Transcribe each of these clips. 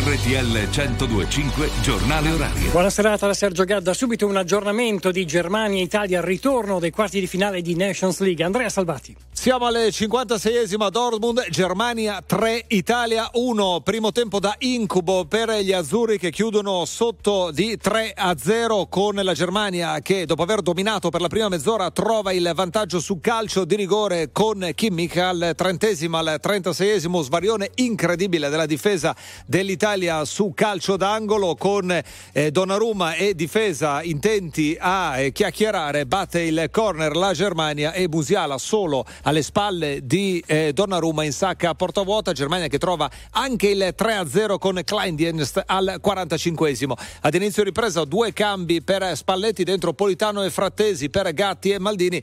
RTL 102.5 Giornale Orario. Buona serata da Sergio Gadda. Subito un aggiornamento di Germania-Italia al ritorno dei quarti di finale di Nations League. Andrea Salvati. Siamo alle 56esima, Dortmund, Germania 3, Italia 1. Primo tempo da incubo per gli azzurri che chiudono sotto di 3-0 con la Germania che dopo aver dominato per la prima mezz'ora trova il vantaggio su calcio di rigore con Kimmich al 30esimo, al 36esimo, svarione incredibile della difesa dell'Italia su calcio d'angolo con Donnarumma e difesa intenti a chiacchierare, batte il corner la Germania e Musiala solo alle spalle di Donnarumma insacca a porta vuota. Germania che trova anche il 3-0 con Kleindienst al 45esimo. Ad inizio ripresa due cambi per Spalletti, dentro Politano e Frattesi per Gatti e Maldini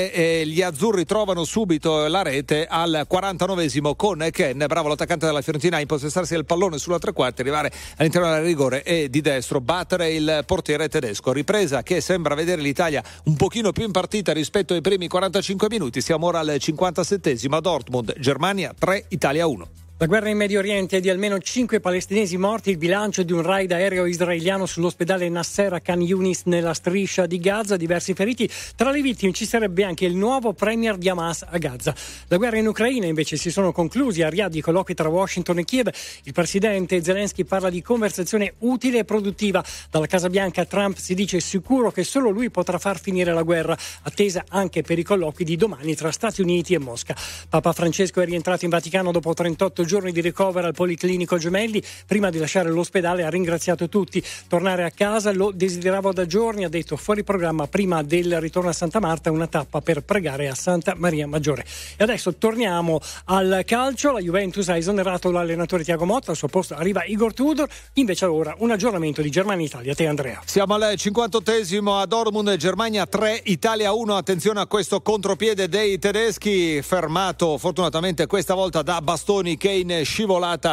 e gli azzurri trovano subito la rete al 49esimo con Ken, bravo l'attaccante della Fiorentina a impossessarsi del pallone sulla tre quarti, arrivare all'interno del rigore e di destro battere il portiere tedesco. Ripresa che sembra vedere l'Italia un pochino più in partita rispetto ai primi 45 minuti. Siamo ora al 57esimo, Dortmund, Germania 3, Italia 1. La guerra in Medio Oriente, di almeno 5 palestinesi morti, il bilancio di un raid aereo israeliano sull'ospedale Nasser a Khan Yunis nella striscia di Gaza, diversi feriti. Tra le vittime ci sarebbe anche il nuovo premier di Hamas a Gaza. La guerra in Ucraina invece si sono conclusi a Riyadh i colloqui tra Washington e Kiev. Il presidente Zelensky parla di conversazione utile e produttiva. Dalla Casa Bianca Trump si dice sicuro che solo lui potrà far finire la guerra, attesa anche per i colloqui di domani tra Stati Uniti e Mosca. Papa Francesco è rientrato in Vaticano dopo 38 giorni di ricovero al Policlinico Gemelli. Prima di lasciare l'ospedale ha ringraziato tutti. Tornare a casa lo desideravo da giorni, ha detto, fuori programma prima del ritorno a Santa Marta una tappa per pregare a Santa Maria Maggiore. E adesso torniamo al calcio. La Juventus ha esonerato l'allenatore Thiago Motta, al suo posto arriva Igor Tudor. Invece ora un aggiornamento di Germania-Italia. Te Andrea. Siamo al 58esimo, a Dortmund, Germania 3, Italia 1. Attenzione a questo contropiede dei tedeschi, fermato fortunatamente questa volta da Bastoni che in scivolata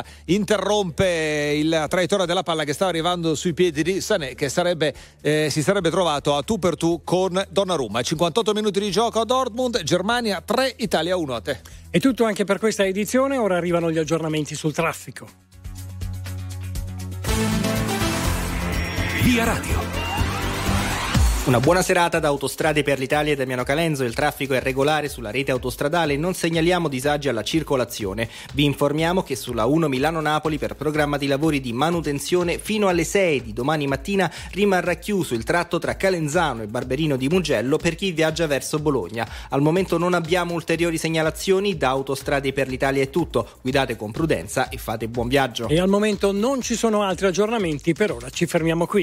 interrompe la traiettoria della palla che stava arrivando sui piedi di Sané, che si sarebbe trovato a tu per tu con Donnarumma. 58 minuti di gioco a Dortmund, Germania 3, Italia 1. A te. È tutto anche per questa edizione, ora arrivano gli aggiornamenti sul traffico. Via Radio. Una buona serata da Autostrade per l'Italia e Damiano Calenzo. Il traffico è regolare sulla rete autostradale, non segnaliamo disagi alla circolazione. Vi informiamo che sulla 1 Milano-Napoli per programma di lavori di manutenzione fino alle 6 di domani mattina rimarrà chiuso il tratto tra Calenzano e Barberino di Mugello per chi viaggia verso Bologna. Al momento non abbiamo ulteriori segnalazioni, da Autostrade per l'Italia è tutto. Guidate con prudenza e fate buon viaggio. E al momento non ci sono altri aggiornamenti, per ora ci fermiamo qui.